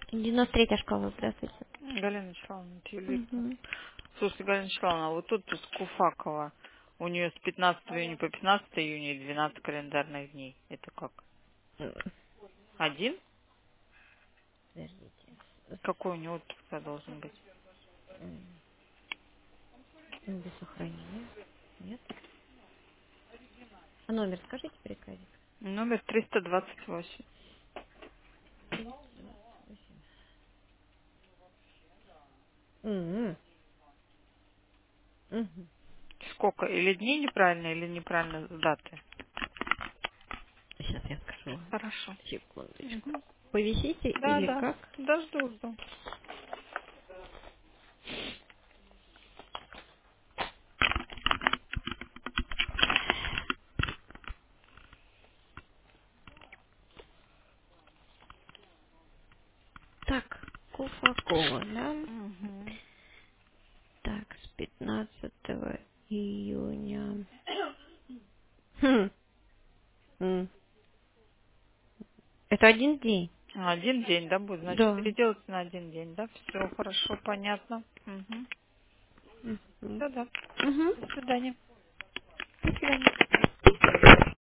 93-я школа, здравствуйте. Галина Вячеславовна, это Юлия. Угу. Слушайте, Галина Вячеславовна, вот тут Куфакова. У нее с 15 июня по 15 июня и 12 календарных дней. Это как? Один? Подождите. Какой у нее отпуск должен быть? Без сохранения. Нет? А номер скажите, приказик. Номер 328. 328. Угу. Угу. Сколько? Или дней неправильно, или неправильно даты? Сейчас я скажу. Хорошо. Секундочку. Мгм. Повисите Да, или да. как? Да, жду. Так, Куфакова, да? Угу. Так, с 15 июня. Хм. М. Это один день? Один день, да, будет? Значит, Да. переделать на один день, да? Все хорошо, понятно. Угу. Угу. Да, да. Угу. До свидания. До свидания.